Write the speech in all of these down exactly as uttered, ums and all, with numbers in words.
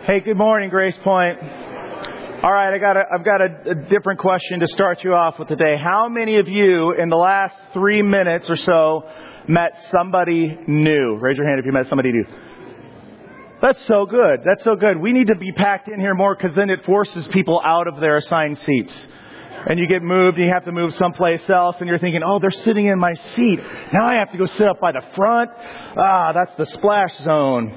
Hey, good morning, Grace Point. All right, I got a, I've got a, a different question to start you off with today. How many of you in the last three minutes or so met somebody new? Raise your hand if you met somebody new. That's so good. That's so good. We need to be packed in here more because then it forces people out of their assigned seats. And you get moved, and you have to move someplace else, and you're thinking, oh, they're sitting in my seat. Now I have to go sit up by the front. Ah, that's the splash zone.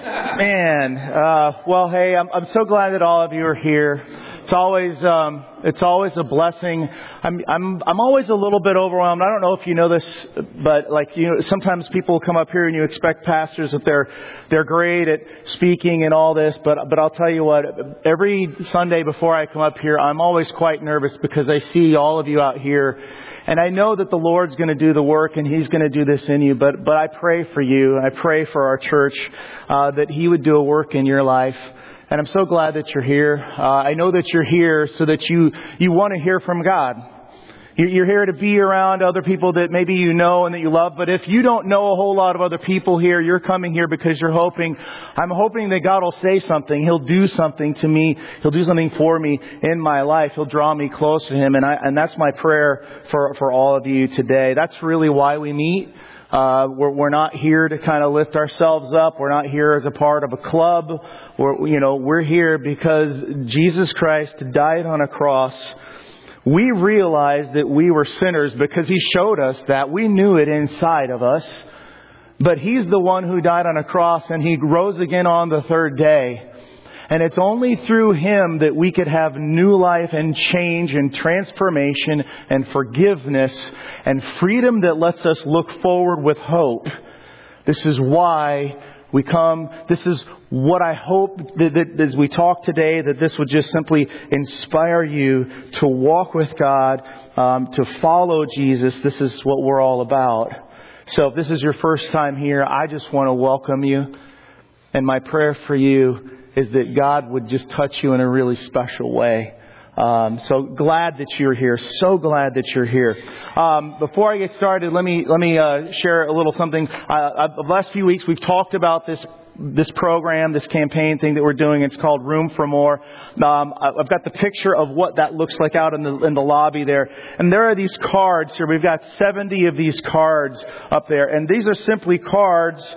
Man, uh, well, hey, I'm, I'm so glad that all of you are here. It's always, um, it's always a blessing. I'm, I'm, I'm always a little bit overwhelmed. I don't know if you know this, but like, you know, sometimes people come up here and you expect pastors that they're, they're great at speaking and all this, but, but I'll tell you what, every Sunday before I come up here, I'm always quite nervous because I see all of you out here. And I know that the Lord's going to do the work and He's going to do this in you. But but I pray for you. I pray for our church uh, that He would do a work in your life. And I'm so glad that you're here. Uh, I know that you're here so that you, you want to hear from God. You're here to be around other people that maybe you know and that you love. But if you don't know a whole lot of other people here, you're coming here because you're hoping, I'm hoping that God will say something. He'll do something to me. He'll do something for me in my life. He'll draw me close to Him. And I, and that's my prayer for, for all of you today. That's really why we meet. Uh, we're, we're not here to kind of lift ourselves up. We're not here as a part of a club. We're, you know, we're here because Jesus Christ died on a cross. We realized that we were sinners because He showed us that. We knew it inside of us. But He's the one who died on a cross, and He rose again on the third day. And it's only through Him that we could have new life and change and transformation and forgiveness and freedom that lets us look forward with hope. This is why we come. This is what I hope that, that as we talk today, that this would just simply inspire you to walk with God, um, to follow Jesus. This is what we're all about. So if this is your first time here, I just want to welcome you. And my prayer for you is that God would just touch you in a really special way. Um, so glad that you're here. So glad that you're here. Um, before I get started, let me let me uh, share a little something. Uh, the last few weeks we've talked about this this program, this campaign thing that we're doing. It's called Room for More. Um, I've got the picture of what that looks like out in the in the lobby there. And there are these cards here. We've got seventy of these cards up there, and these are simply cards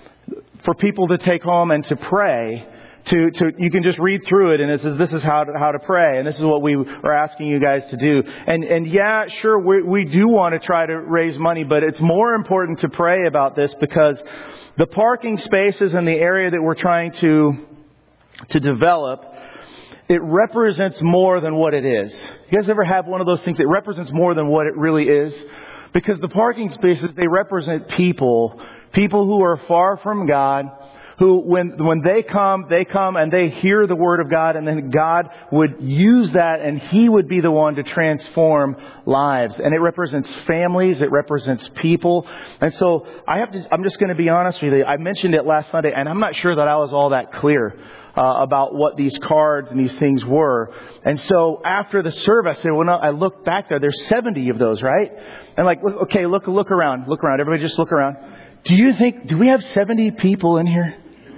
for people to take home and to pray. To, to, you can just read through it, and it says this is how to, how to pray, and this is what we are asking you guys to do. And, and yeah, sure, we, we do want to try to raise money, but it's more important to pray about this because the parking spaces in the area that we're trying to, to develop, it represents more than what it is. You guys ever have one of those things that represents more than what it really is? Because the parking spaces, they represent people, people who are far from God, who, when when they come, they come and they hear the Word of God, and then God would use that, and He would be the one to transform lives. And it represents families, it represents people. And so I have to, I'm just going to be honest with you. I mentioned it last Sunday, and I'm not sure that I was all that clear uh, about what these cards and these things were. And so after the service, I said, when I looked back there, there's seventy of those, right? And like, look, okay, look, look around, look around. Everybody just look around. Do you think, do we have seventy people in here?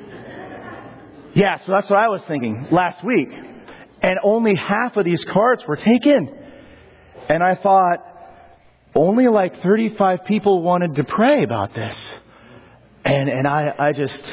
Yeah, so that's what I was thinking last week. And only half of these cards were taken. And I thought, only like thirty-five people wanted to pray about this. And and I, I just,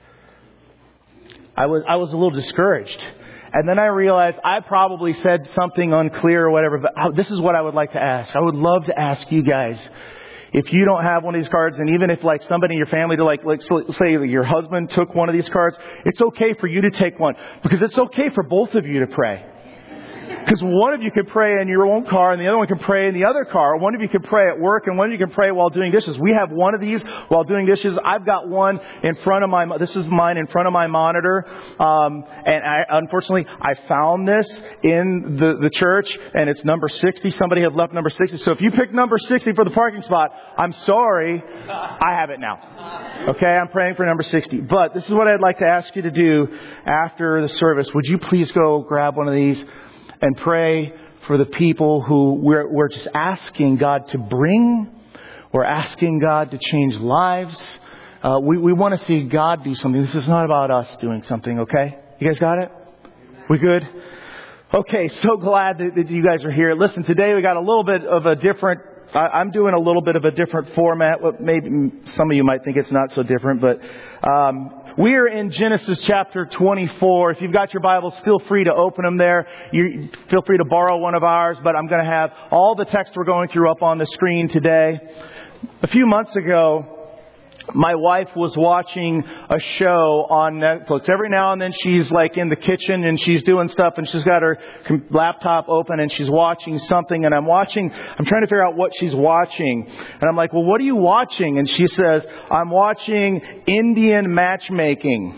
I was I was a little discouraged. And then I realized I probably said something unclear or whatever, but this is what I would like to ask. I would love to ask you guys, if you don't have one of these cards, and even if like somebody in your family to like, like say your husband took one of these cards, it's okay for you to take one because it's okay for both of you to pray. Because one of you can pray in your own car and the other one can pray in the other car. One of you can pray at work and one of you can pray while doing dishes. We have one of these while doing dishes. I've got one in front of my, this is mine in front of my monitor. Um, and I, unfortunately, I found this in the, the church and it's number sixty. Somebody had left number sixty. So if you picked number sixty for the parking spot, I'm sorry. I have it now. Okay. I'm praying for number sixty. But this is what I'd like to ask you to do after the service. Would you please go grab one of these and pray for the people who we're, we're just asking God to bring. We're asking God to change lives. Uh, we, we want to see God do something. This is not about us doing something, okay? You guys got it? We good? Okay, so glad that, that you guys are here. Listen, today we got a little bit of a different, I, I'm doing a little bit of a different format. What maybe some of you might think it's not so different, but um, we are in Genesis chapter twenty-four. If you've got your Bibles, feel free to open them there. You feel free to borrow one of ours, but I'm going to have all the text we're going through up on the screen today. A few months ago, my wife was watching a show on Netflix. Every now and then she's like in the kitchen and she's doing stuff and she's got her laptop open and she's watching something, and I'm watching, I'm trying to figure out what she's watching. And I'm like, well, what are you watching? And she says, I'm watching Indian matchmaking.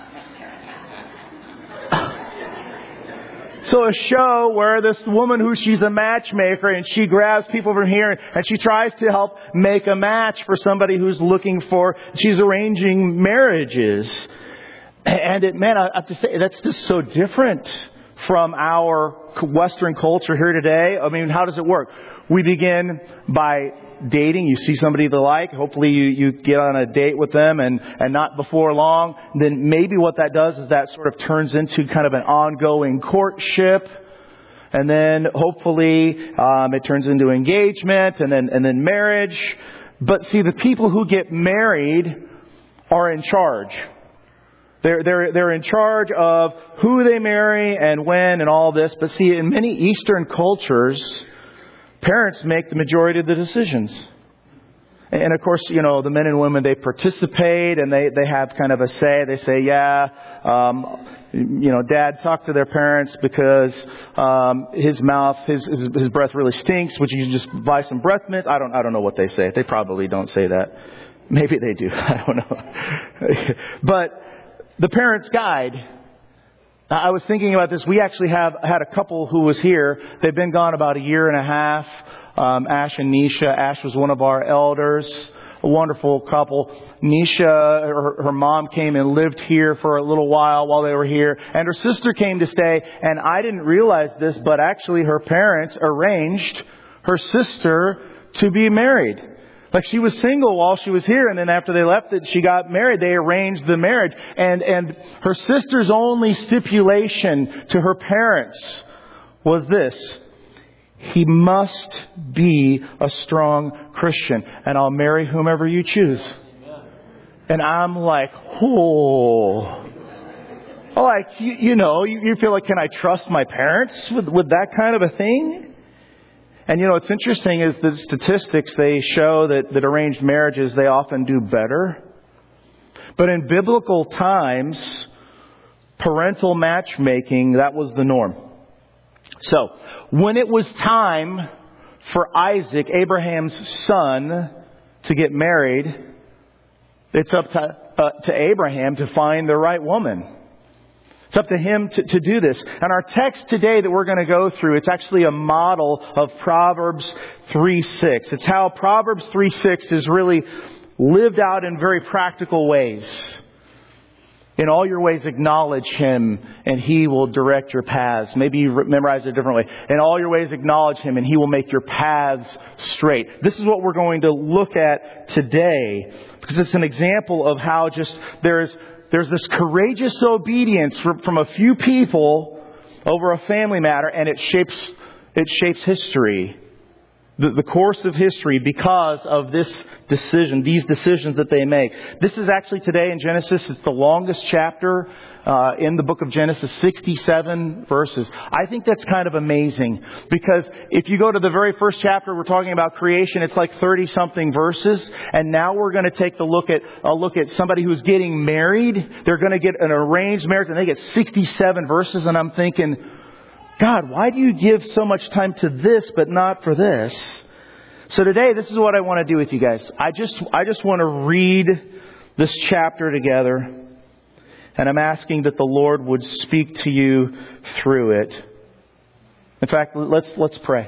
So a show where this woman who she's a matchmaker and she grabs people from here and she tries to help make a match for somebody who's looking for, she's arranging marriages. And it, man, I have to say, that's just so different from our Western culture here today. I mean, how does it work? We begin by dating. You see somebody you like. Hopefully you, you get on a date with them, and, and not before long. Then maybe what that does is that sort of turns into kind of an ongoing courtship. And then hopefully um, it turns into engagement and then and then marriage. But see, the people who get married are in charge. They're, they're, they're in charge of who they marry and when and all this. But see, in many Eastern cultures, parents make the majority of the decisions. And of course, you know, the men and women, they participate and they, they have kind of a say. They say, yeah, um, you know, dad, talk to their parents because um, his mouth, his, his his breath really stinks. Would you just buy some breath mint? I don't I don't know what they say. They probably don't say that. Maybe they do. I don't know. But the Parent's Guide, I was thinking about this. We actually have had a couple who was here. They've been gone about a year and a half. Um, Ash and Nisha. Ash was one of our elders. A wonderful couple. Nisha, her, her mom came and lived here for a little while while they were here. And her sister came to stay. And I didn't realize this, but actually her parents arranged her sister to be married. Like, she was single while she was here, and then after they left it, she got married. They arranged the marriage. And, and her sister's only stipulation to her parents was this: he must be a strong Christian, and I'll marry whomever you choose. And I'm like, oh. Like, you, you know, you, you feel like, can I trust my parents with, with that kind of a thing? And you know, what's interesting is the statistics, they show that, that arranged marriages, they often do better. But in biblical times, parental matchmaking, that was the norm. So, when it was time for Isaac, Abraham's son, to get married, it's up to, uh, to Abraham to find the right woman. It's up to him to, to do this. And our text today that we're going to go through, it's actually a model of Proverbs three six. It's how Proverbs three six is really lived out in very practical ways. In all your ways acknowledge Him, and He will direct your paths. Maybe you memorize it a different way. In all your ways acknowledge Him, and He will make your paths straight. This is what we're going to look at today, because it's an example of how just there's There's this courageous obedience from, from a few people over a family matter, and it shapes it shapes history, the, the course of history, because of this decision, these decisions that they make. This is actually today in Genesis. It's the longest chapter uh, in the book of Genesis, sixty-seven verses. I think that's kind of amazing, because if you go to the very first chapter, we're talking about creation. It's like thirty something verses, and now we're going to take the look at a look at somebody who's getting married. They're going to get an arranged marriage, and they get sixty-seven verses. And I'm thinking, God, why do you give so much time to this but not for this? So today, this is what I want to do with you guys. I just I just want to read this chapter together. And I'm asking that the Lord would speak to you through it. In fact, let's let's pray.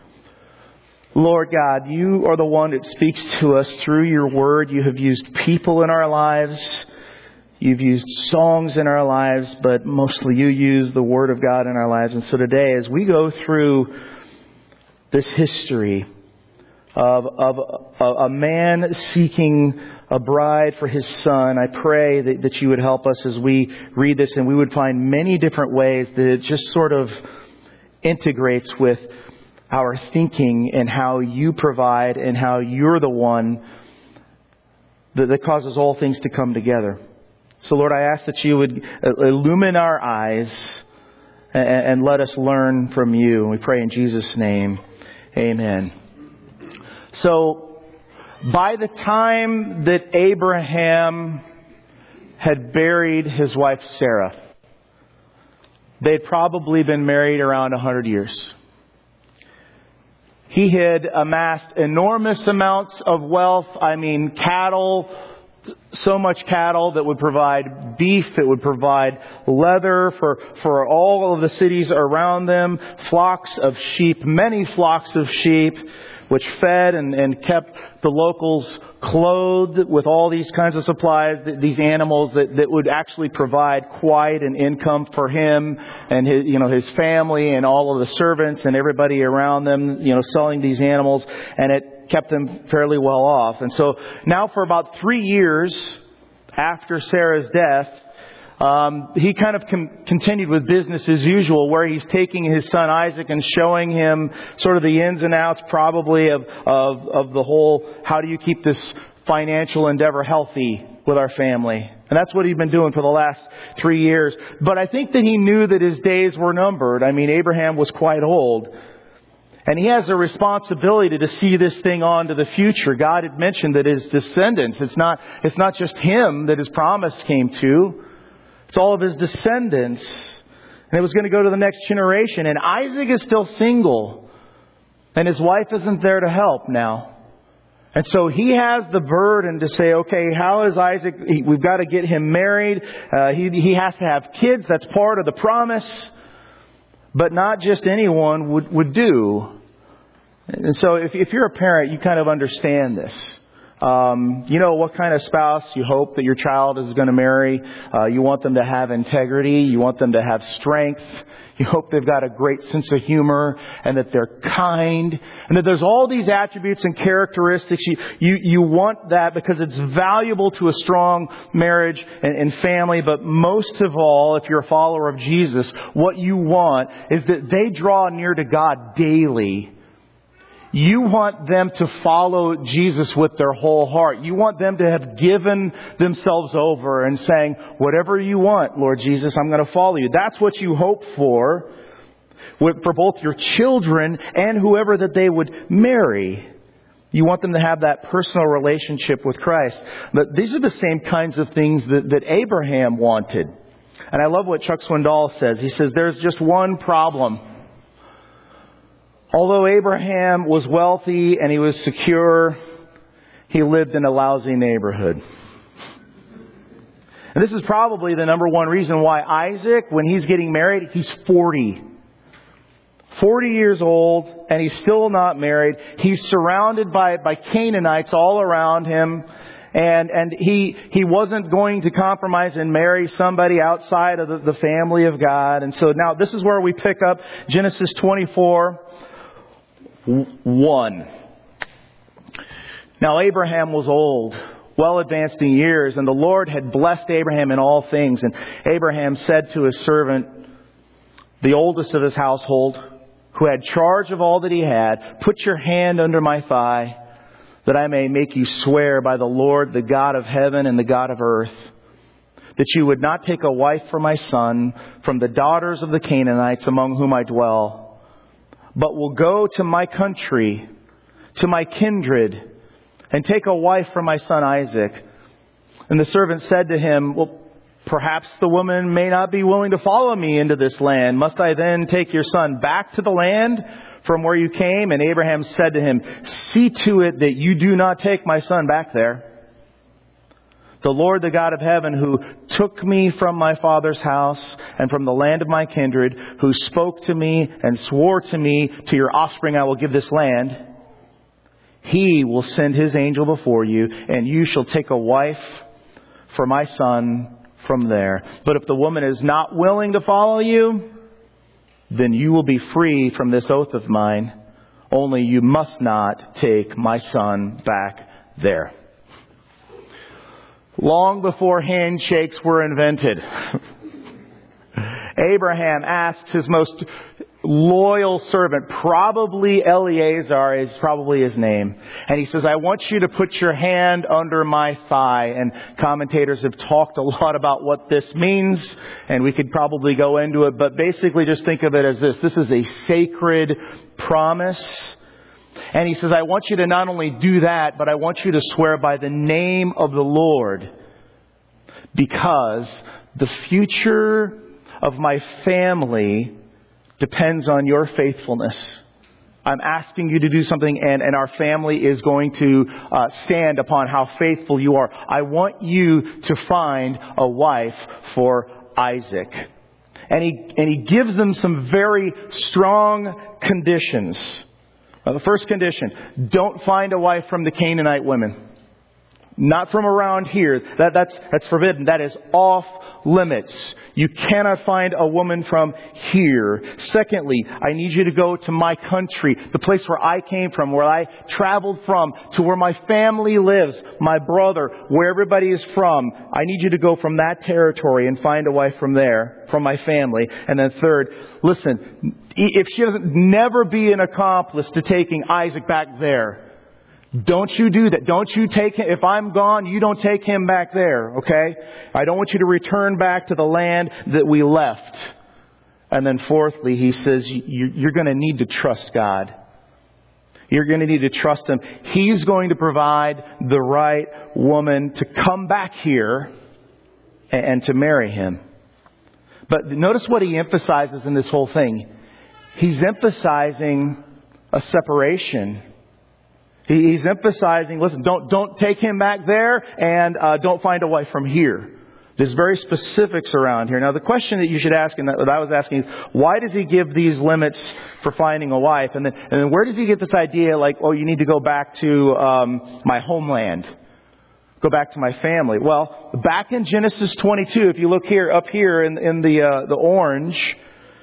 Lord God, You are the one that speaks to us through Your Word. You have used people in our lives. You've used songs in our lives, but mostly You use the Word of God in our lives. And so today, as we go through this history of, of a, a man seeking a bride for his son. I pray that, that you would help us as we read this, and we would find many different ways that it just sort of integrates with our thinking and how you provide and how you're the one that, that causes all things to come together. So Lord, I ask that you would illumine our eyes and, and let us learn from you. We pray in Jesus' name. Amen. So by the time that Abraham had buried his wife Sarah, they'd probably been married around one hundred years. He had amassed enormous amounts of wealth. I mean, cattle, so much cattle that would provide beef, that would provide leather for, for all of the cities around them, flocks of sheep, many flocks of sheep, which fed and, and kept the locals clothed with all these kinds of supplies, these animals that, that would actually provide quite an income for him and his, you know, his family and all of the servants and everybody around them, you know, selling these animals, and it kept them fairly well off. And so now for about three years after Sarah's death, Um, he kind of com- continued with business as usual, where he's taking his son Isaac and showing him sort of the ins and outs probably of, of, of the whole, how do you keep this financial endeavor healthy with our family? And that's what he'd been doing for the last three years. But I think that he knew that his days were numbered. I mean, Abraham was quite old. And he has a responsibility to see this thing on to the future. God had mentioned that his descendants, it's not, it's not just him that his promise came to. It's all of his descendants. And it was going to go to the next generation. And Isaac is still single. And his wife isn't there to help now. And so he has the burden to say, okay, how is Isaac? We've got to get him married. Uh, he, he has to have kids. That's part of the promise. But not just anyone would, would do. And so if, if you're a parent, you kind of understand this. Um, you know what kind of spouse you hope that your child is going to marry. Uh, you want them to have integrity. You want them to have strength. You hope they've got a great sense of humor and that they're kind and that there's all these attributes and characteristics. You, you, you want that because it's valuable to a strong marriage and, and family. But most of all, if you're a follower of Jesus, what you want is that they draw near to God daily. You want them to follow Jesus with their whole heart. You want them to have given themselves over and saying, whatever you want, Lord Jesus, I'm going to follow you. That's what you hope for, for both your children and whoever that they would marry. You want them to have that personal relationship with Christ. But these are the same kinds of things that, that Abraham wanted. And I love what Chuck Swindoll says. He says, there's just one problem. Although Abraham was wealthy and he was secure, he lived in a lousy neighborhood. And this is probably the number one reason why Isaac, when he's getting married, he's forty. forty years old and he's still not married. He's surrounded by, by Canaanites all around him. And, and he, he wasn't going to compromise and marry somebody outside of the, the family of God. And so now this is where we pick up Genesis twenty-four. One. Now Abraham was old, well advanced in years, and the Lord had blessed Abraham in all things. And Abraham said to his servant, the oldest of his household, who had charge of all that he had, put your hand under my thigh, that I may make you swear by the Lord, the God of heaven and the God of earth, that you would not take a wife for my son from the daughters of the Canaanites among whom I dwell, but will go to my country, to my kindred, and take a wife for my son Isaac. And the servant said to him, well, perhaps the woman may not be willing to follow me into this land. Must I then take your son back to the land from where you came? And Abraham said to him, see to it that you do not take my son back there. The Lord, the God of heaven, who took me from my father's house and from the land of my kindred, who spoke to me and swore to me, to your offspring I will give this land, He will send His angel before you, and you shall take a wife for my son from there. But if the woman is not willing to follow you, then you will be free from this oath of mine. Only you must not take my son back there. Long before handshakes were invented, Abraham asks his most loyal servant, probably Eleazar is probably his name. And he says, I want you to put your hand under my thigh. And commentators have talked a lot about what this means, and we could probably go into it. But basically just think of it as this. This is a sacred promise. And he says, I want you to not only do that, but I want you to swear by the name of the Lord. Because the future of my family depends on your faithfulness. I'm asking you to do something, and, and our family is going to uh, stand upon how faithful you are. I want you to find a wife for Isaac. And he, and he gives them some very strong conditions. Now, the first condition, don't find a wife from the Canaanite women. Not from around here. That, that's, that's forbidden. That is off limits. You cannot find a woman from here. Secondly, I need you to go to my country, the place where I came from, where I traveled from, to where my family lives, my brother, where everybody is from. I need you to go from that territory and find a wife from there, from my family. And then third, listen, if she doesn't, never be an accomplice to taking Isaac back there. Don't you do that. Don't you take him. If I'm gone, you don't take him back there, okay? I don't want you to return back to the land that we left. And then fourthly, he says, you're going to need to trust God. You're going to need to trust Him. He's going to provide the right woman to come back here and to marry him. But notice what he emphasizes in this whole thing. He's emphasizing a separation. He's emphasizing, listen, don't don't take him back there, and uh, don't find a wife from here. There's very specifics around here. Now, the question that you should ask, and that I was asking, is why does he give these limits for finding a wife? And then, and then where does he get this idea, like, oh, you need to go back to um, my homeland, go back to my family? Well, back in Genesis twenty-two, if you look here, up here in in the uh, the orange,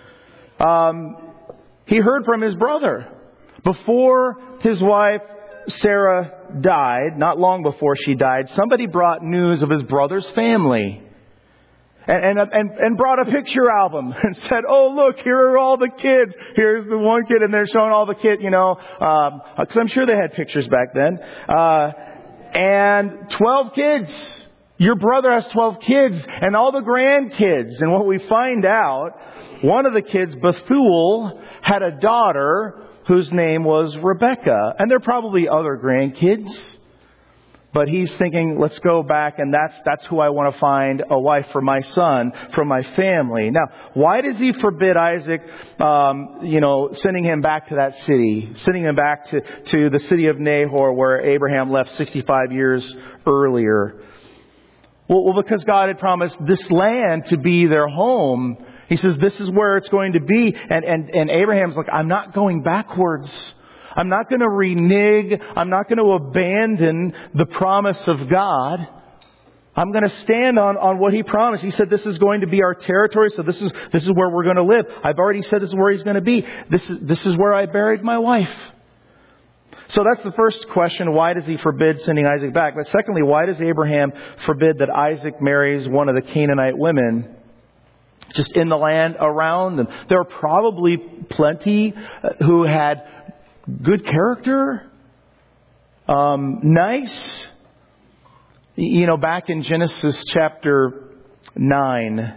um, he heard from his brother before his wife Sarah died, not long before she died. Somebody brought news of his brother's family. And, and, and, and brought a picture album and said, oh, look, here are all the kids. Here's the one kid, and they're showing all the kids, you know, um, because I'm sure they had pictures back then. Uh, and twelve kids. Your brother has twelve kids and all the grandkids. And what we find out, one of the kids, Bethuel, had a daughter whose name was Rebecca. And there are probably other grandkids. But he's thinking, let's go back, and that's that's who I want to find a wife for my son, from my family. Now, why does he forbid Isaac, um, you know, sending him back to that city, sending him back to, to the city of Nahor, where Abraham left sixty-five years earlier? Well, well, because God had promised this land to be their home. He says, this is where it's going to be. And, and, and Abraham's like, I'm not going backwards. I'm not going to renege. I'm not going to abandon the promise of God. I'm going to stand on, on what He promised. He said, this is going to be our territory. So this is, this is where we're going to live. I've already said this is where He's going to be. This is, this is where I buried my wife. So that's the first question. Why does He forbid sending Isaac back? But secondly, why does Abraham forbid that Isaac marries one of the Canaanite women just in the land around them? There are probably plenty who had good character, um, nice. You know, back in Genesis chapter nine,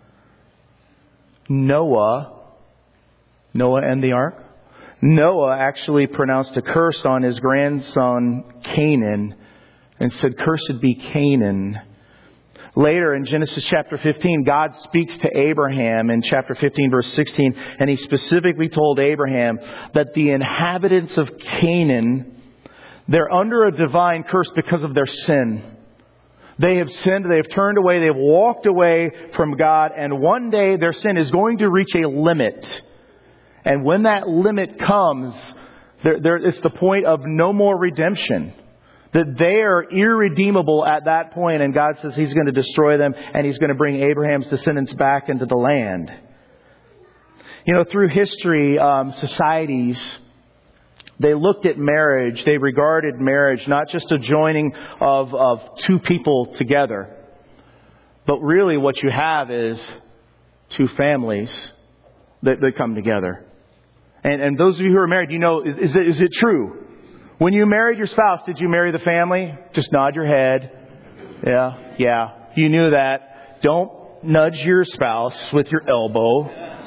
Noah, Noah and the ark, Noah actually pronounced a curse on his grandson Canaan and said, "Cursed be Canaan." Later in Genesis chapter fifteen, God speaks to Abraham in chapter fifteen verse sixteen, and He specifically told Abraham that the inhabitants of Canaan, they're under a divine curse because of their sin. They have sinned, they have turned away, they have walked away from God, and one day their sin is going to reach a limit. And when that limit comes, there, there, it's the point of no more redemption. That they are irredeemable at that point, and God says He's going to destroy them, and He's going to bring Abraham's descendants back into the land. You know, through history, um, societies They looked at marriage, they regarded marriage not just a joining of, of two people together, but really what you have is two families that, that come together. And, and those of you who are married, you know, is, is, it, is it true? When you married your spouse, did you marry the family? Just nod your head. Yeah, yeah, you knew that. Don't nudge your spouse with your elbow.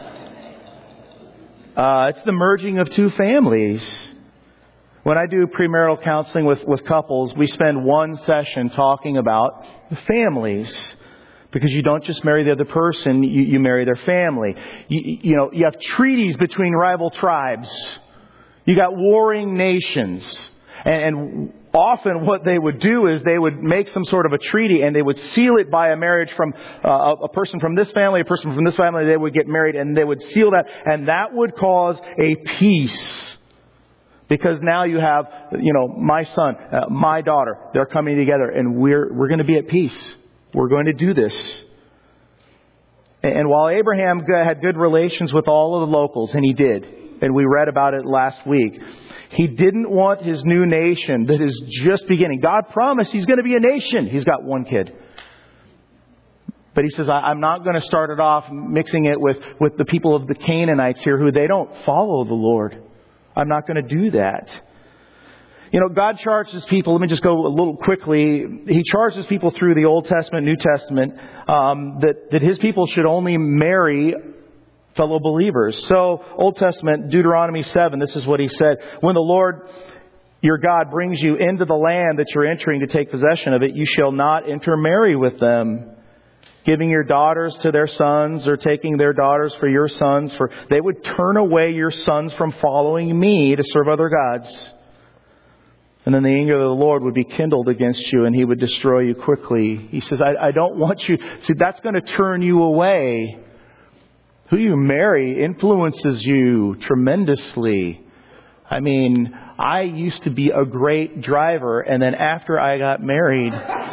Uh, it's the merging of two families. When I do premarital counseling with, with couples, we spend one session talking about the families. Because you don't just marry the other person, you, you marry their family. You, you know, you have treaties between rival tribes. You got warring nations. And, and often what they would do is they would make some sort of a treaty and they would seal it by a marriage from uh, a, a person from this family, a person from this family. They would get married and they would seal that. And that would cause a peace. Because now you have, you know, my son, uh, my daughter, they're coming together and we're, we're going to be at peace. We're going to do this. And while Abraham had good relations with all of the locals, and he did, and we read about it last week, he didn't want his new nation that is just beginning. God promised he's going to be a nation. He's got one kid. But he says, I'm not going to start it off mixing it with, with the people of the Canaanites here who they don't follow the Lord. I'm not going to do that. You know, God charges people, let me just go a little quickly. He charges people through the Old Testament, New Testament, um, that, that His people should only marry fellow believers. So, Old Testament, Deuteronomy seven, this is what He said. When the Lord your God brings you into the land that you're entering to take possession of it, you shall not intermarry with them, giving your daughters to their sons or taking their daughters for your sons, for they would turn away your sons from following me to serve other gods. And then the anger of the Lord would be kindled against you and He would destroy you quickly. He says, I, I don't want you... See, that's going to turn you away. Who you marry influences you tremendously. I mean, I used to be a great driver, and then after I got married...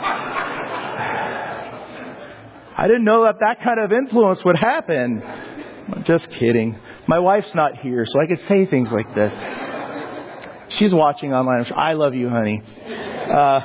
I didn't know that that kind of influence would happen. I'm just kidding. My wife's not here, so I could say things like this. She's watching online. I love you, honey. Uh,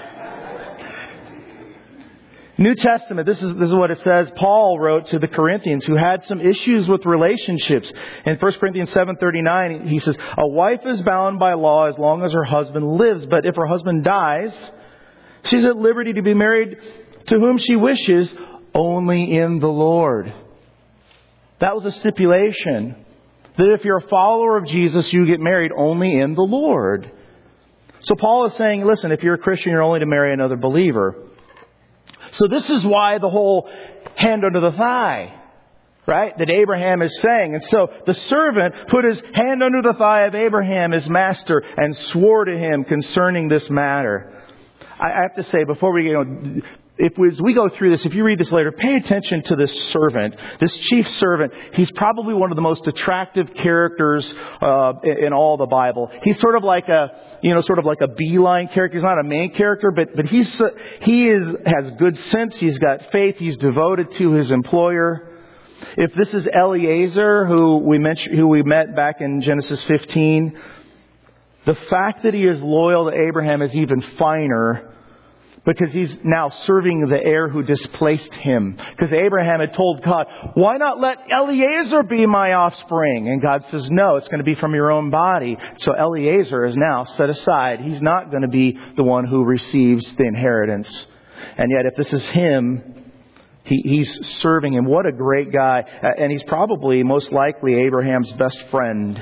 New Testament, this is, this is what it says. Paul wrote to the Corinthians who had some issues with relationships. In First Corinthians seven thirty-nine, he says, a wife is bound by law as long as her husband lives. But if her husband dies, she's at liberty to be married to whom she wishes, only in the Lord. That was a stipulation. That if you're a follower of Jesus, you get married only in the Lord. So Paul is saying, listen, if you're a Christian, you're only to marry another believer. So this is why the whole hand under the thigh, right, that Abraham is saying. And so the servant put his hand under the thigh of Abraham, his master, and swore to him concerning this matter. I have to say, before we go, if we, as we go through this, if you read this later, pay attention to this servant, this chief servant. He's probably one of the most attractive characters uh, in all the Bible. He's sort of like a, you know, sort of like a beeline character. He's not a main character, but but he's uh, he is has good sense. He's got faith. He's devoted to his employer. If this is Eliezer, who we mentioned, who we met back in Genesis fifteen, the fact that he is loyal to Abraham is even finer. Because he's now serving the heir who displaced him. Because Abraham had told God, why not let Eliezer be my offspring? And God says, no, it's going to be from your own body. So Eliezer is now set aside. He's not going to be the one who receives the inheritance. And yet if this is him, he, he's serving him. What a great guy. And he's probably, most likely, Abraham's best friend.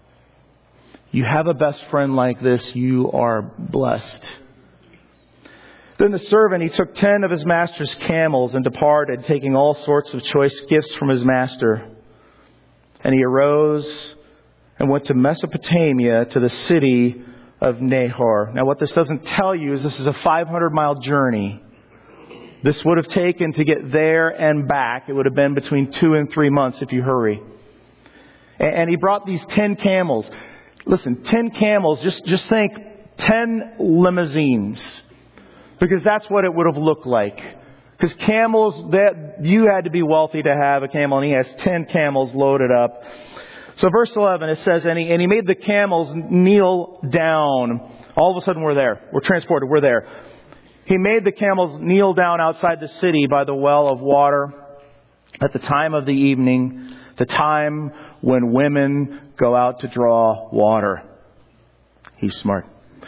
You have a best friend like this, you are blessed. Then the servant, he took ten of his master's camels and departed, taking all sorts of choice gifts from his master. And he arose and went to Mesopotamia, to the city of Nahor. Now what this doesn't tell you is this is a five hundred mile journey. This would have taken to get there and back. It would have been between two and three months if you hurry. And he brought these ten camels. Listen, ten camels, just, just think ten limousines. Because that's what it would have looked like. Because camels, that you had to be wealthy to have a camel, and he has ten camels loaded up. So verse eleven, it says, and he, and he made the camels kneel down. All of a sudden we're there. We're transported. We're there. He made the camels kneel down outside the city by the well of water at the time of the evening, the time when women go out to draw water. He's smart.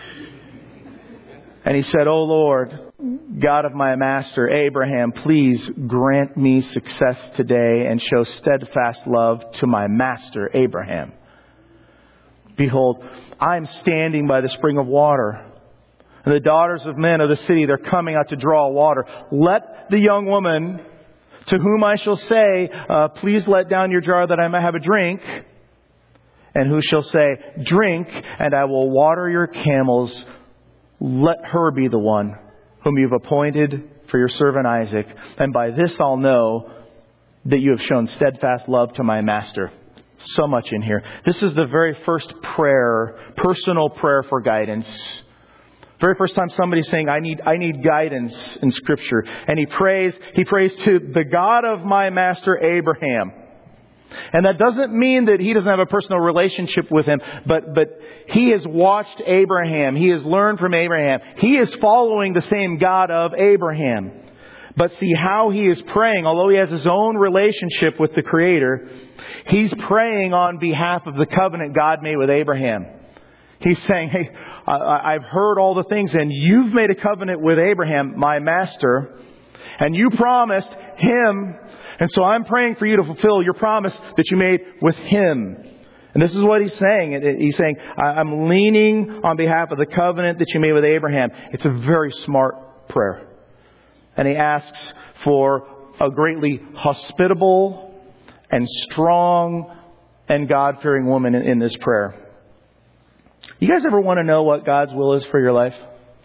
And he said, O Lord, God of my master Abraham, please grant me success today and show steadfast love to my master Abraham. Behold, I am standing by the spring of water. And the daughters of men of the city, they're coming out to draw water. Let the young woman to whom I shall say, uh, please let down your jar that I may have a drink. And who shall say, drink, and I will water your camels. Let her be the one whom you've appointed for your servant Isaac. And by this I'll know that you have shown steadfast love to my master. So much in here. This is the very first prayer, personal prayer for guidance. Very first time somebody's saying, I need, I need guidance in Scripture. And he prays, he prays to the God of my master Abraham. And that doesn't mean that he doesn't have a personal relationship with him, but, but he has watched Abraham. He has learned from Abraham. He is following the same God of Abraham. But see how he is praying, although he has his own relationship with the Creator, he's praying on behalf of the covenant God made with Abraham. He's saying, hey, I've heard all the things, and you've made a covenant with Abraham, my master, and you promised him. And so I'm praying for you to fulfill your promise that you made with him. And this is what he's saying. He's saying, I'm leaning on behalf of the covenant that you made with Abraham. It's a very smart prayer. And he asks for a greatly hospitable and strong and God-fearing woman in, in this prayer. You guys ever want to know what God's will is for your life?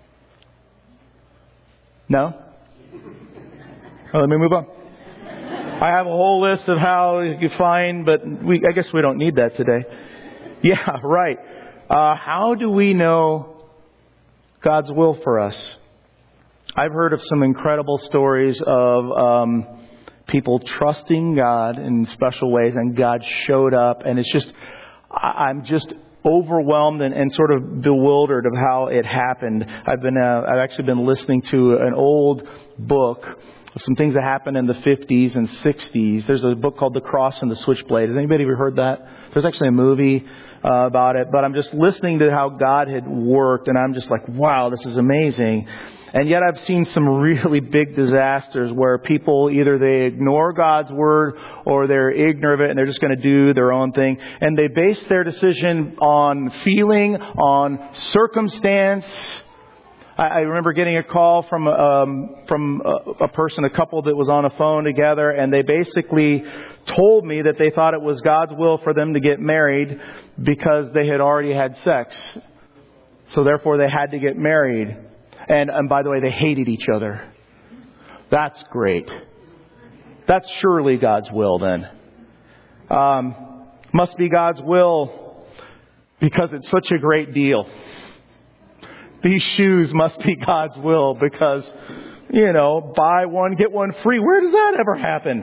No? Oh, let me move on. I have a whole list of how you find, but we, I guess we don't need that today. Yeah, right. Uh, how do we know God's will for us? I've heard of some incredible stories of um, people trusting God in special ways, and God showed up, and it's just, I'm just overwhelmed and, and sort of bewildered of how it happened. I've been, uh, I've actually been listening to an old book. Some things that happened in the fifties and sixties. There's a book called The Cross and the Switchblade. Has anybody ever heard that? There's actually a movie uh, about it. But I'm just listening to how God had worked, and I'm just like, wow, this is amazing. And yet I've seen some really big disasters where people either they ignore God's word or they're ignorant of it and they're just going to do their own thing. And they base their decision on feeling, on circumstance. I remember getting a call from um, from a, a person, a couple that was on a phone together, and they basically told me that they thought it was God's will for them to get married because they had already had sex. So therefore they had to get married. And, and by the way, they hated each other. That's great. That's surely God's will then. Um, must be God's will because it's such a great deal. These shoes must be God's will because, you know, buy one, get one free. Where does that ever happen?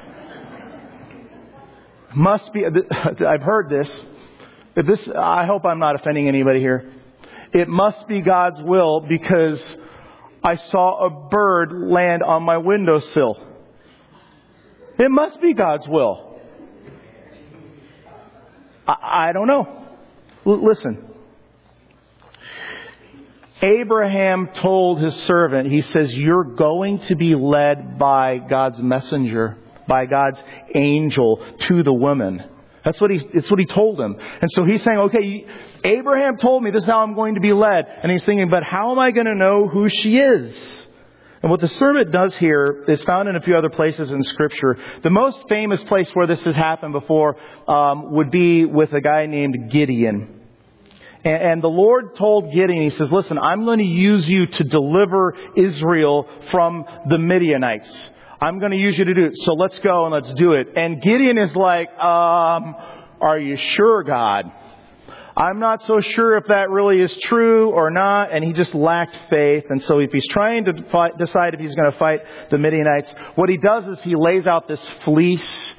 Must be, I've heard this. If this, I hope I'm not offending anybody here. It must be God's will because I saw a bird land on my windowsill. It must be God's will. I, I don't know. L- listen. Abraham told his servant, he says, you're going to be led by God's messenger, by God's angel to the woman. That's what he, it's what he told him. And so he's saying, okay, Abraham told me this is how I'm going to be led. And he's thinking, but how am I going to know who she is? And what the servant does here is found in a few other places in Scripture. The most famous place where this has happened before um, would be with a guy named Gideon. And the Lord told Gideon, he says, listen, I'm going to use you to deliver Israel from the Midianites. I'm going to use you to do it. So let's go and let's do it. And Gideon is like, um, are you sure, God? I'm not so sure if that really is true or not. And he just lacked faith. And so if he's trying to fight, decide if he's going to fight the Midianites, what he does is he lays out this fleece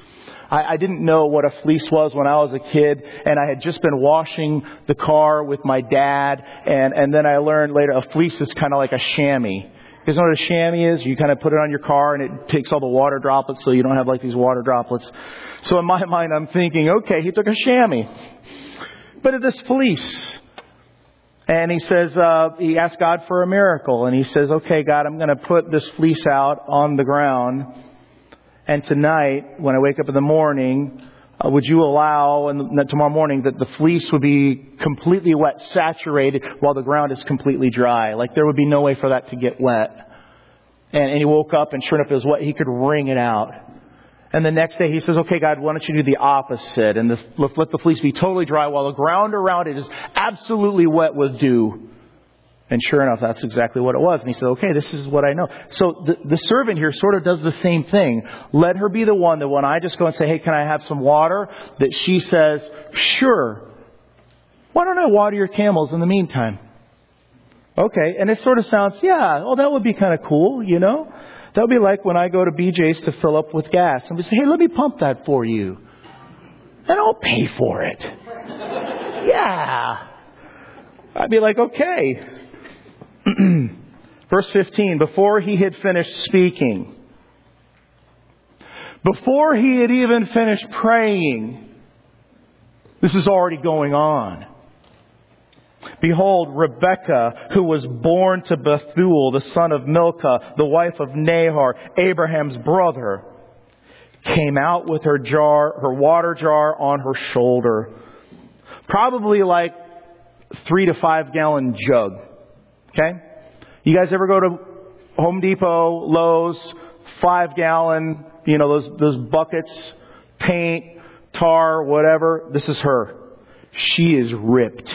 I, I didn't know what a fleece was when I was a kid, and I had just been washing the car with my dad, and, and then I learned later a fleece is kind of like a chamois. You guys know what a chamois is? You kind of put it on your car and it takes all the water droplets so you don't have like these water droplets. So in my mind I'm thinking, okay, he took a chamois. But it's this fleece. And he says, uh, he asked God for a miracle. And he says, okay, God, I'm going to put this fleece out on the ground. And tonight, when I wake up in the morning, uh, would you allow, and tomorrow morning, that the fleece would be completely wet, saturated, while the ground is completely dry. Like there would be no way for that to get wet. And, and he woke up, and sure enough, it was wet. He could wring it out. And the next day he says, okay, God, why don't you do the opposite? And the, let the fleece be totally dry while the ground around it is absolutely wet with dew. And sure enough, that's exactly what it was. And he said, okay, this is what I know. So the, the servant here sort of does the same thing. Let her be the one that when I just go and say, hey, can I have some water? That she says, sure. Why don't I water your camels in the meantime? Okay. And it sort of sounds, yeah, well, that would be kind of cool, you know? That would be like when I go to B J's to fill up with gas. And we say, hey, let me pump that for you. And I'll pay for it. Yeah. I'd be like, okay. Verse fifteen, before he had finished speaking, before he had even finished praying, this is already going on. Behold, Rebekah, who was born to Bethuel, the son of Milcah, the wife of Nahor, Abraham's brother, came out with her jar, her water jar on her shoulder. Probably like three to five gallon jug. Okay? You guys ever go to Home Depot, Lowe's, five gallon, you know, those, those buckets, paint, tar, whatever? This is her. She is ripped.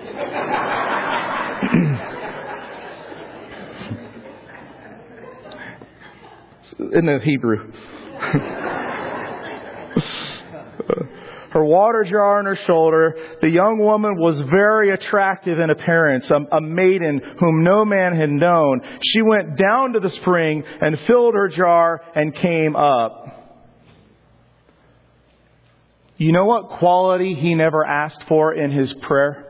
In the Hebrew. Her water jar on her shoulder. The young woman was very attractive in appearance, a, a maiden whom no man had known. She went down to the spring and filled her jar and came up. You know what quality he never asked for in his prayer?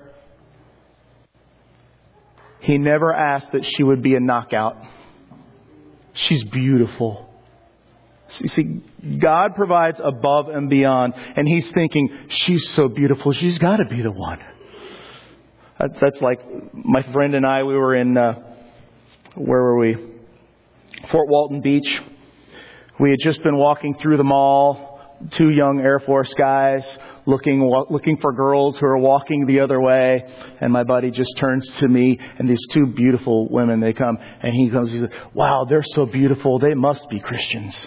He never asked that she would be a knockout. She's beautiful. You see, God provides above and beyond. And He's thinking, she's so beautiful, she's got to be the one. That's like my friend and I, we were in, uh, where were we? Fort Walton Beach. We had just been walking through the mall. Two young Air Force guys looking looking for girls who are walking the other way. And my buddy just turns to me, and these two beautiful women, they come, and he comes, he says, wow, they're so beautiful, they must be Christians.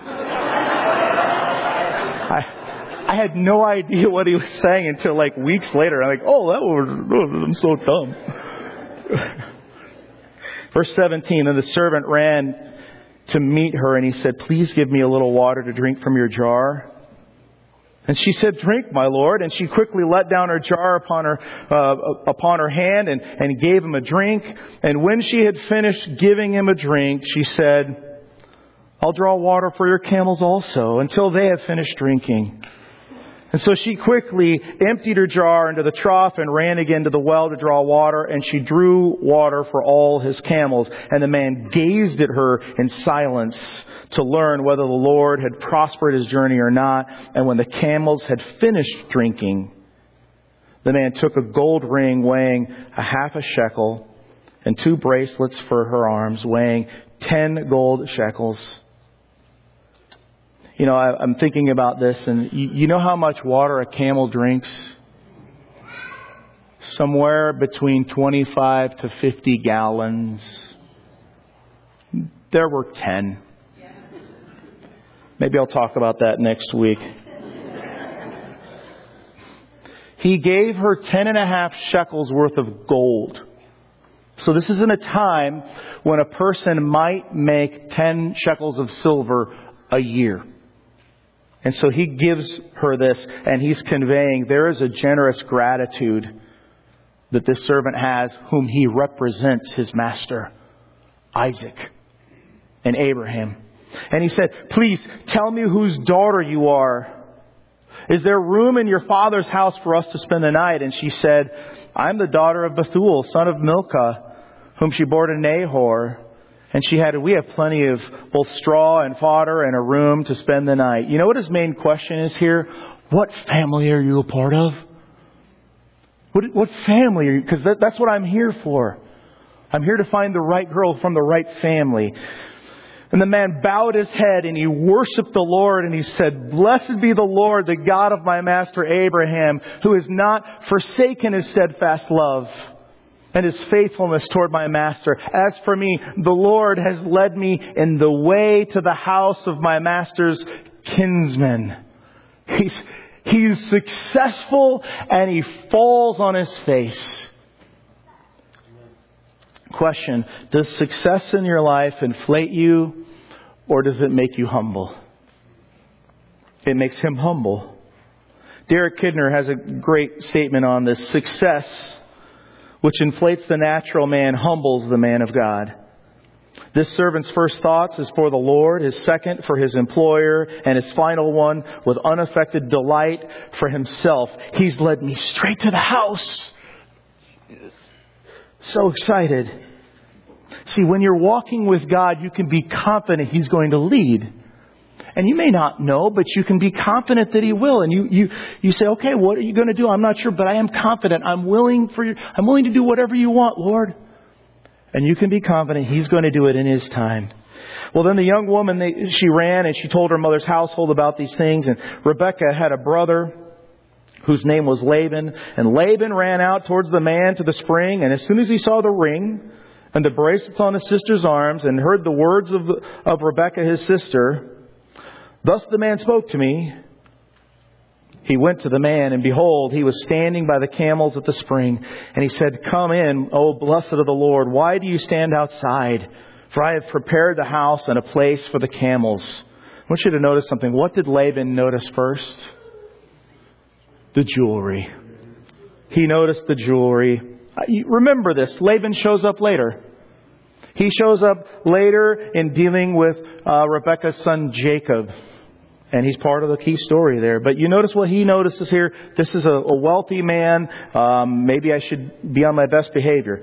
I I had no idea what he was saying until like weeks later. I'm like, oh, that was, I'm so dumb. Verse seventeen, and the servant ran to meet her, and he said, please give me a little water to drink from your jar. And she said, drink, my lord. And she quickly let down her jar upon her uh, upon her hand and, and gave him a drink. And when she had finished giving him a drink, she said, I'll draw water for your camels also, until they have finished drinking. And so she quickly emptied her jar into the trough and ran again to the well to draw water. And she drew water for all his camels. And the man gazed at her in silence to learn whether the Lord had prospered his journey or not. And when the camels had finished drinking, the man took a gold ring weighing a half a shekel and two bracelets for her arms weighing ten gold shekels. You know, I, I'm thinking about this, and you, you know how much water a camel drinks? Somewhere between twenty-five to fifty gallons. There were ten. Maybe I'll talk about that next week. He gave her ten and a half shekels worth of gold. So this is in a time when a person might make ten shekels of silver a year. And so he gives her this, and he's conveying there is a generous gratitude that this servant has, whom he represents his master, Isaac and Abraham. And he said, please tell me whose daughter you are. Is there room in your father's house for us to spend the night? And she said, I'm the daughter of Bethuel, son of Milcah, whom she bore to Nahor. And she had, we have plenty of both straw and fodder and a room to spend the night. You know what his main question is here? What family are you a part of? What, what family are you? Because that, that's what I'm here for. I'm here to find the right girl from the right family. And the man bowed his head and he worshiped the Lord and he said, Blessed be the Lord, the God of my master Abraham, who has not forsaken his steadfast love and his faithfulness toward my master. As for me, the Lord has led me in the way to the house of my master's kinsman. He's, he's successful and he falls on his face. Question, does success in your life inflate you or does it make you humble? It makes him humble. Derek Kidner has a great statement on this. Success, which inflates the natural man, humbles the man of God. This servant's first thoughts is for the Lord, his second for his employer, and his final one with unaffected delight for himself. He's led me straight to the house. So excited. See, when you're walking with God, you can be confident He's going to lead. And you may not know, but you can be confident that He will. And you, you, you say, okay, what are you going to do? I'm not sure, but I am confident. I'm willing for you. I'm willing to do whatever you want, Lord. And you can be confident He's going to do it in His time. Well, then the young woman, they, she ran and she told her mother's household about these things. And Rebekah had a brother whose name was Laban. And Laban ran out towards the man to the spring. And as soon as he saw the ring and the bracelets on his sister's arms and heard the words of, the, of Rebekah, his sister, thus the man spoke to me. He went to the man, and behold, he was standing by the camels at the spring. And he said, Come in, O blessed of the Lord. Why do you stand outside? For I have prepared the house and a place for the camels. I want you to notice something. What did Laban notice first? The jewelry. He noticed the jewelry. Remember this. Laban shows up later. He shows up later in dealing with uh, Rebekah's son Jacob. And he's part of the key story there. But you notice what he notices here. This is a, a wealthy man. Um, maybe I should be on my best behavior.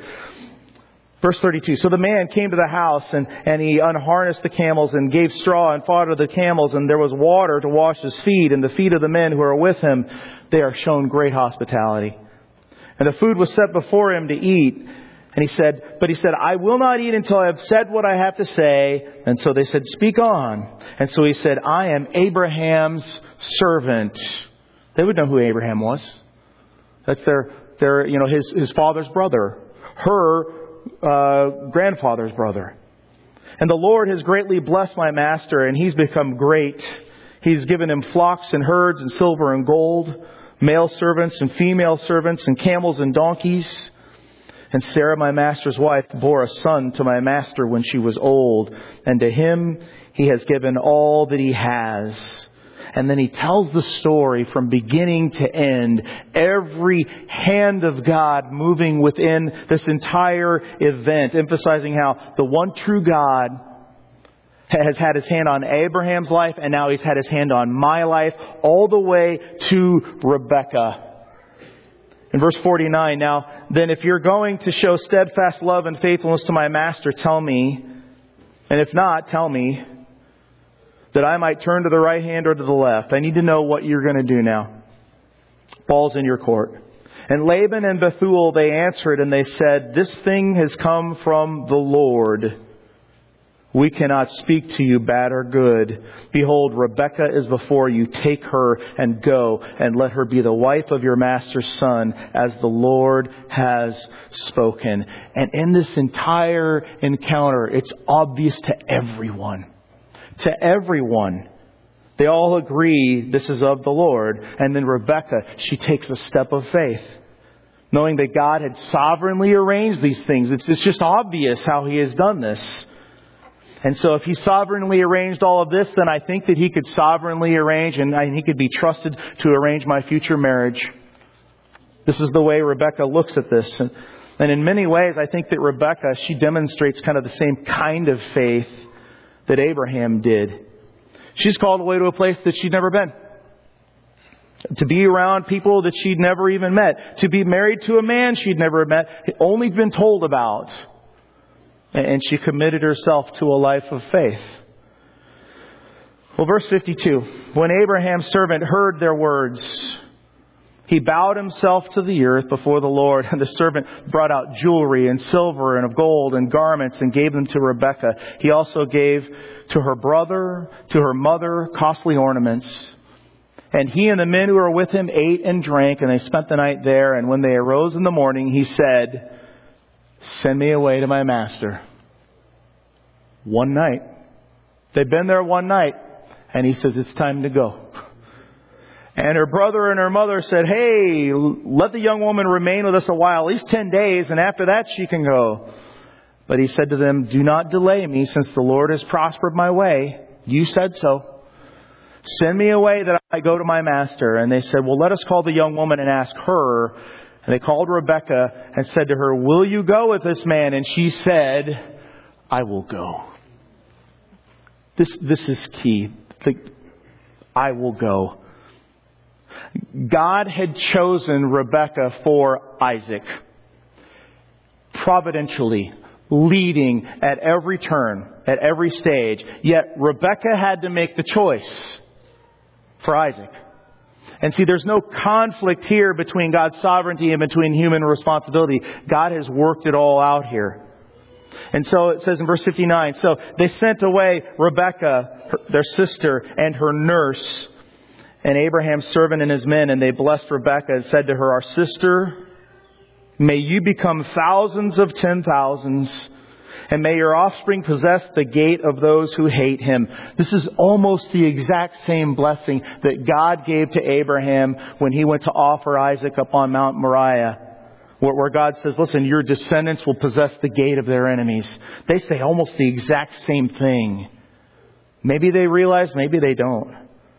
Verse thirty-two. So the man came to the house and, and he unharnessed the camels and gave straw and fodder to the camels. And there was water to wash his feet and the feet of the men who are with him. They are shown great hospitality. And the food was set before him to eat. And he said, but he said, I will not eat until I have said what I have to say. And so they said, speak on. And so he said, I am Abraham's servant. They would know who Abraham was. That's their, their, you know, his, his father's brother, her uh, grandfather's brother. And the Lord has greatly blessed my master, and he's become great. He's given him flocks and herds and silver and gold, male servants and female servants and camels and donkeys. And Sarah, my master's wife, bore a son to my master when she was old. And to him he has given all that he has. And then he tells the story from beginning to end. Every hand of God moving within this entire event. Emphasizing how the one true God has had his hand on Abraham's life. And now he's had his hand on my life. All the way to Rebekah. In verse forty-nine, now, then if you're going to show steadfast love and faithfulness to my master, tell me. And if not, tell me that I might turn to the right hand or to the left. I need to know what you're going to do now. Ball's in your court. And Laban and Bethuel, they answered and they said, this thing has come from the Lord. We cannot speak to you bad or good. Behold, Rebekah is before you. Take her and go and let her be the wife of your master's son, as the Lord has spoken. And in this entire encounter, it's obvious to everyone. To everyone. They all agree this is of the Lord. And then Rebekah, she takes a step of faith. Knowing that God had sovereignly arranged these things. It's, it's just obvious how He has done this. And so if He sovereignly arranged all of this, then I think that He could sovereignly arrange and He could be trusted to arrange my future marriage. This is the way Rebekah looks at this. And in many ways, I think that Rebekah, she demonstrates kind of the same kind of faith that Abraham did. She's called away to a place that she'd never been. to be around people that she'd never even met, to be married to a man she'd never met, only been told about. And she committed herself to a life of faith. Well, verse fifty-two, when Abraham's servant heard their words, he bowed himself to the earth before the Lord, and the servant brought out jewelry and silver and of gold and garments and gave them to Rebekah. He also gave to her brother, to her mother, costly ornaments. And he and the men who were with him ate and drank, and they spent the night there. And when they arose in the morning, he said, "Send me away to my master." One night. They've been there one night. And he says, "It's time to go." And her brother and her mother said, "Hey, let the young woman remain with us a while, at least ten days, and after that she can go." But he said to them, "Do not delay me, since the Lord has prospered my way. You said so. Send me away that I go to my master." And they said, "Well, let us call the young woman and ask her." And they called Rebekah and said to her, "Will you go with this man?" And she said, "I will go." This, this is key. The, I will go. God had chosen Rebekah for Isaac. Providentially, leading at every turn, at every stage. Yet Rebekah had to make the choice for Isaac. And see, there's no conflict here between God's sovereignty and between human responsibility. God has worked it all out here. And so it says in verse fifty-nine, so they sent away Rebekah, her, their sister, and her nurse, and Abraham's servant and his men, and they blessed Rebekah and said to her, "Our sister, may you become thousands of ten thousands, and may your offspring possess the gate of those who hate him." This is almost the exact same blessing that God gave to Abraham when he went to offer Isaac up on Mount Moriah, where God says, "Listen, your descendants will possess the gate of their enemies." They say almost the exact same thing. Maybe they realize, maybe they don't.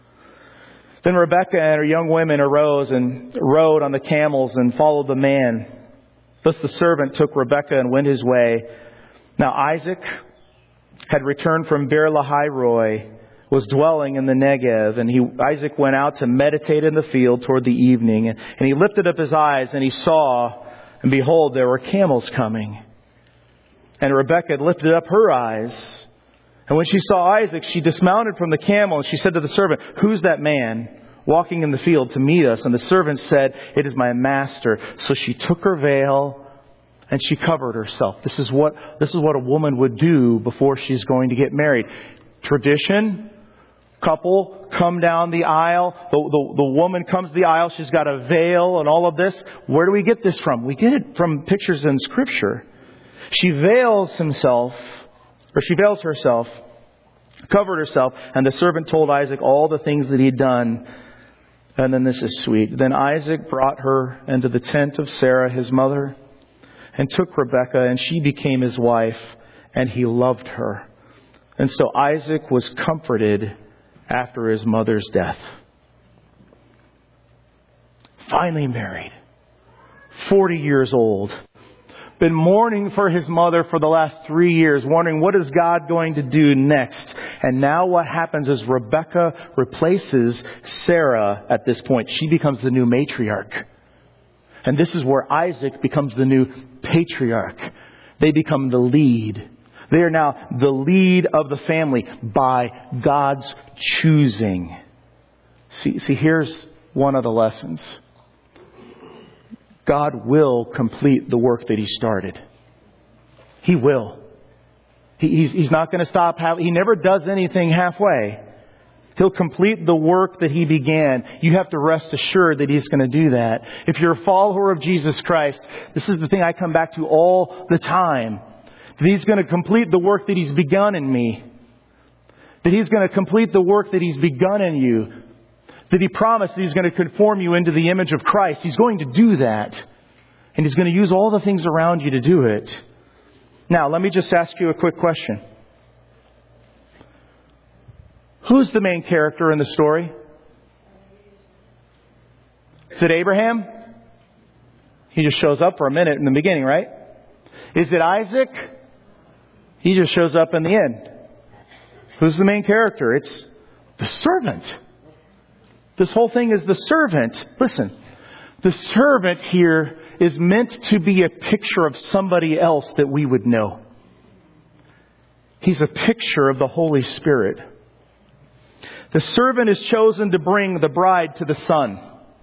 Then Rebekah and her young women arose and rode on the camels and followed the man. Thus the servant took Rebekah and went his way. Now Isaac had returned from Beer-lahai-roi, was dwelling in the Negev, and he, Isaac went out to meditate in the field toward the evening. And, and he lifted up his eyes, and he saw, and behold, there were camels coming. And Rebekah had lifted up her eyes. And when she saw Isaac, she dismounted from the camel, and she said to the servant, "Who's that man walking in the field to meet us?" And the servant said, "It is my master." So she took her veil and she covered herself. This is what, this is what a woman would do before she's going to get married. Tradition, couple come down the aisle. The, the, the woman comes to the aisle. She's got a veil and all of this. Where do we get this from? We get it from pictures in Scripture. She veils himself, or she veils herself, covered herself, and the servant told Isaac all the things that he'd done. And then this is sweet. Then Isaac brought her into the tent of Sarah, his mother, and took Rebekah, and she became his wife, and he loved her. And so Isaac was comforted after his mother's death. Finally married. forty years old. Been mourning for his mother for the last three years, wondering what is God going to do next. And now what happens is Rebekah replaces Sarah at this point. She becomes the new matriarch. And this is where Isaac becomes the new patriarch. They become the lead. They are now the lead of the family by God's choosing. See, see, here's one of the lessons. God will complete the work that He started. He will. He, he's, he's not going to stop. Half, he never does anything halfway. He'll complete the work that He began. You have to rest assured that He's going to do that. If you're a follower of Jesus Christ, this is the thing I come back to all the time. That He's going to complete the work that He's begun in me. That He's going to complete the work that He's begun in you. That He promised that He's going to conform you into the image of Christ. He's going to do that. And He's going to use all the things around you to do it. Now, let me just ask you a quick question. Who's the main character in the story? Is it Abraham? He just shows up for a minute in the beginning, right? Is it Isaac? He just shows up in the end. Who's the main character? It's the servant. This whole thing is the servant. Listen, the servant here is meant to be a picture of somebody else that we would know. He's a picture of the Holy Spirit. The servant is chosen to bring the bride to the Son.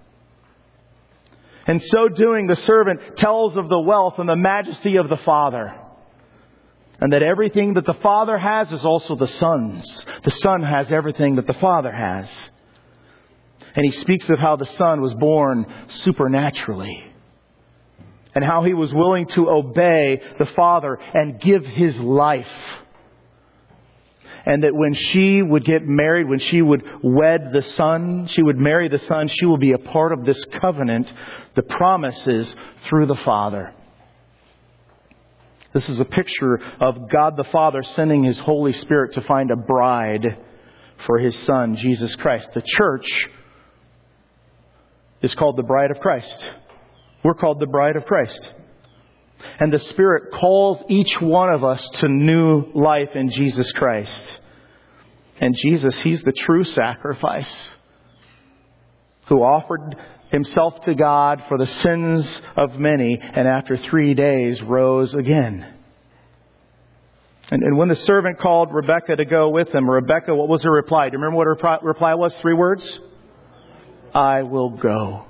In so doing, the servant tells of the wealth and the majesty of the Father. And that everything that the Father has is also the Son's. The Son has everything that the Father has. And he speaks of how the Son was born supernaturally. And how he was willing to obey the Father and give his life. And that when she would get married, when she would wed the Son, she would marry the Son, she will be a part of this covenant, the promises through the Father. This is a picture of God the Father sending His Holy Spirit to find a bride for His Son, Jesus Christ. The church is called the bride of Christ. We're called the bride of Christ. And the Spirit calls each one of us to new life in Jesus Christ. And Jesus, He's the true sacrifice who offered Himself to God for the sins of many, and after three days rose again. And, and when the servant called Rebekah to go with him, Rebekah, what was her reply? Do you remember what her pro- reply was? Three words? I will go.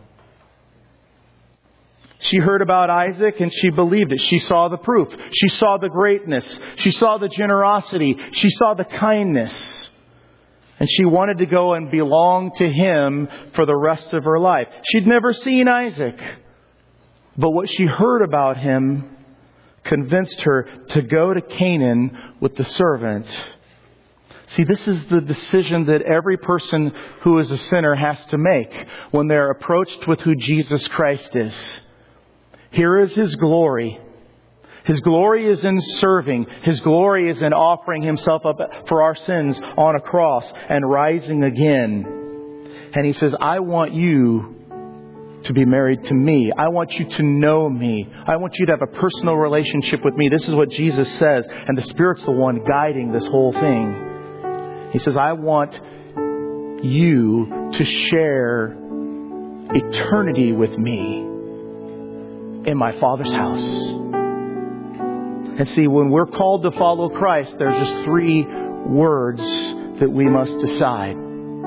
She heard about Isaac and she believed it. She saw the proof. She saw the greatness. She saw the generosity. She saw the kindness. And she wanted to go and belong to him for the rest of her life. She'd never seen Isaac. But what she heard about him convinced her to go to Canaan with the servant. See, this is the decision that every person who is a sinner has to make when they're approached with who Jesus Christ is. Here is His glory. His glory is in serving. His glory is in offering Himself up for our sins on a cross and rising again. And He says, I want you to be married to me. I want you to know me. I want you to have a personal relationship with me. This is what Jesus says. And the Spirit's the one guiding this whole thing. He says, I want you to share eternity with me in my Father's house. And see, when we're called to follow Christ, there's just three words that we must decide.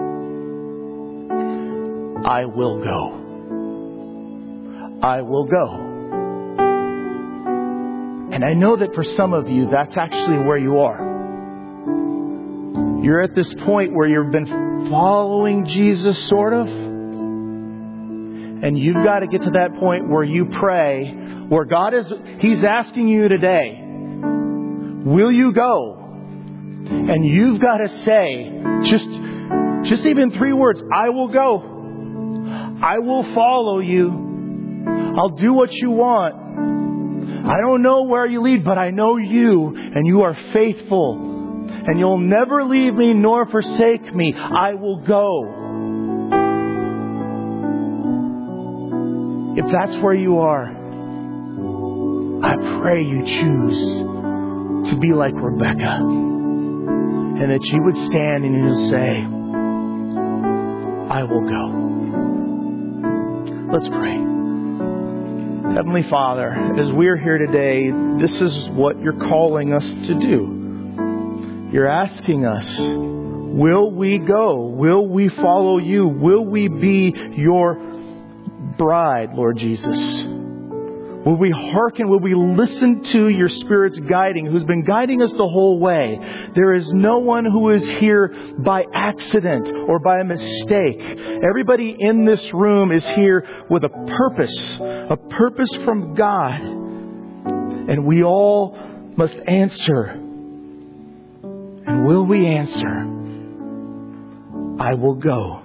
I will go. I will go. And I know that for some of you, that's actually where you are. You're at this point where you've been following Jesus, sort of. And you've got to get to that point where you pray, where God is, He's asking you today, will you go? And you've got to say, just, just even three words, I will go. I will follow you. I'll do what you want. I don't know where you lead, but I know you, and you are faithful. And you'll never leave me nor forsake me. I will go. If that's where you are, I pray you choose to be like Rebekah. And that you would stand and you would say, I will go. Let's pray. Heavenly Father, as we're here today, this is what you're calling us to do. You're asking us, will we go? Will we follow you? Will we be your bride, Lord Jesus? Will we hearken? Will we listen to your Spirit's guiding, who's been guiding us the whole way? There is no one who is here by accident or by a mistake. Everybody in this room is here with a purpose, a purpose from God. And we all must answer. And will we answer? I will go.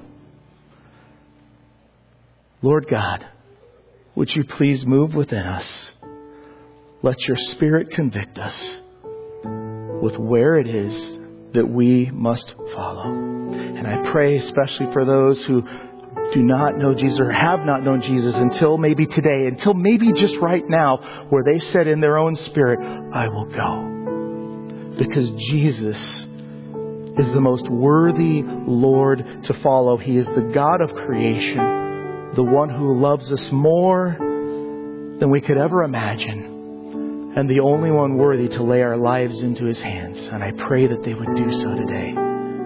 Lord God, would you please move within us? Let your Spirit convict us with where it is that we must follow. And I pray especially for those who do not know Jesus or have not known Jesus until maybe today, until maybe just right now, where they said in their own spirit, I will go. Because Jesus is the most worthy Lord to follow. He is the God of creation, the one who loves us more than we could ever imagine, and the only one worthy to lay our lives into His hands. And I pray that they would do so today.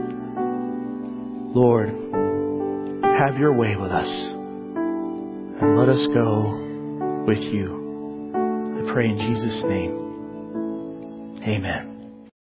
Lord, have your way with us and let us go with you. I pray in Jesus' name. Amen.